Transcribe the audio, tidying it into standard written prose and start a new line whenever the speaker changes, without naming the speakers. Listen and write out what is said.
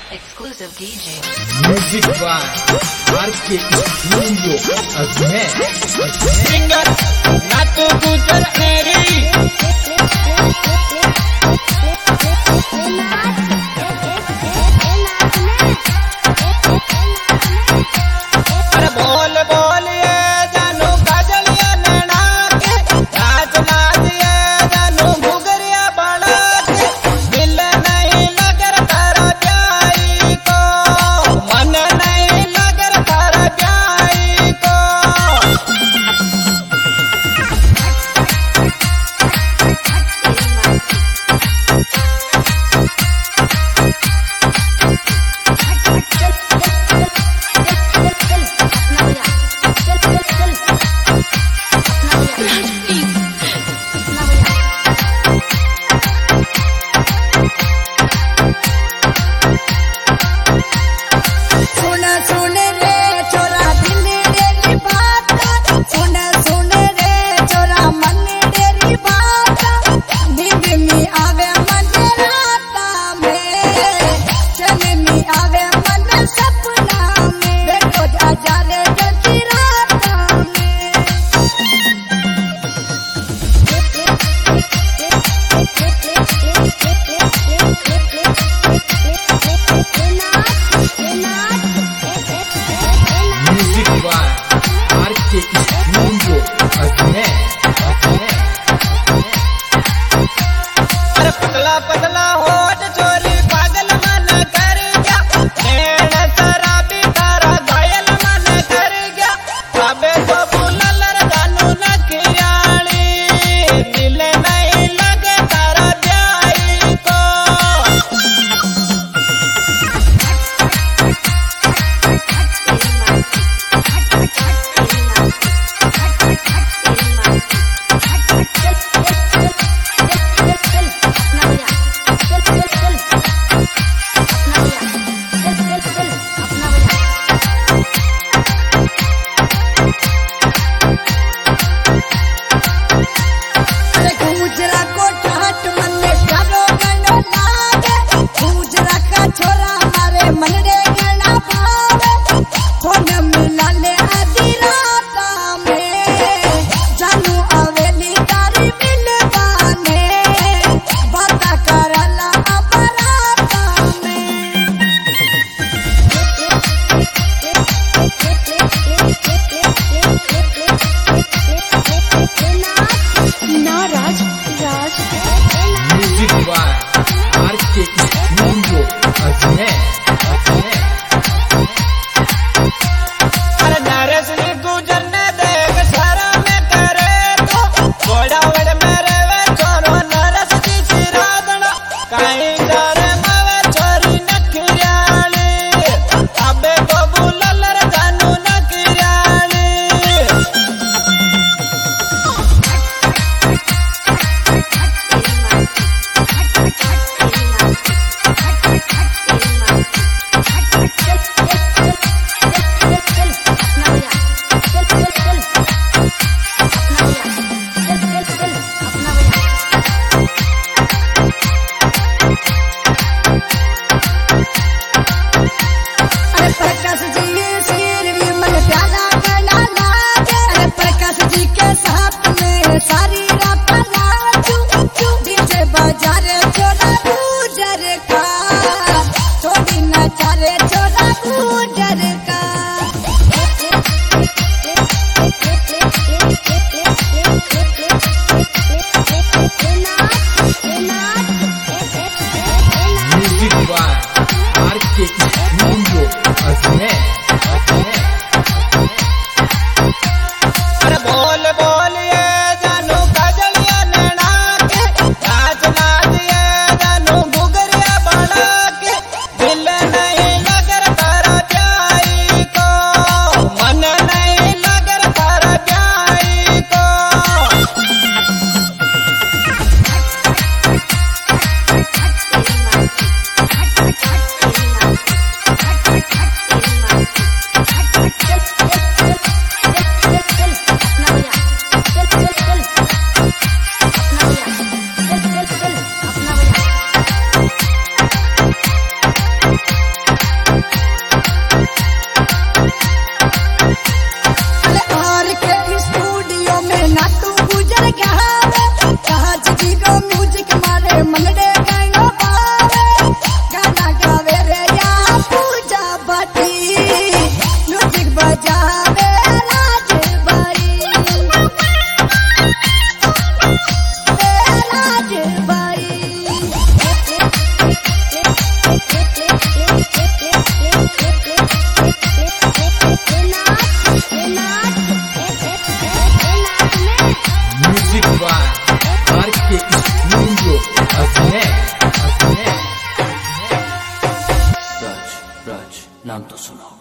Exclusive DJ.
Music by RK Studio Ajmer.
Singer Natu Gujar Meri. अरे बोल बोल ये जानू काजलिया नैना के नाच नाच ये जानू घुघरिया बना के दिल नहीं लगर तारा प्याई को मन नहीं लगर तारा प्याई को
Music by RK Studio Ajmer.
अरे पतला पतला होठ चोरी पागल मन कर गया नैन शराबी तारा घायल मन कर गया अबे तो बुललर जानू नखियाली दिल नहीं लगे तारा प्याई को
Music by RK Studio Ajmer.
अरे नरस ने गुजर ने देख सारा में करे तो बड़ा बड़ मेरे वे छोरो नरस की सिरादना कहीं डरे मवे छोरी नखियाली अबे को बुललर जानू नखियाली
मंगड़े गायो बावे गाना गावे रे या पूजा भट्टी म्यूजिक बजावे राज भाई राज भाई
music by RK studio Ajmer.
Raj Raj नाम तो सुनो।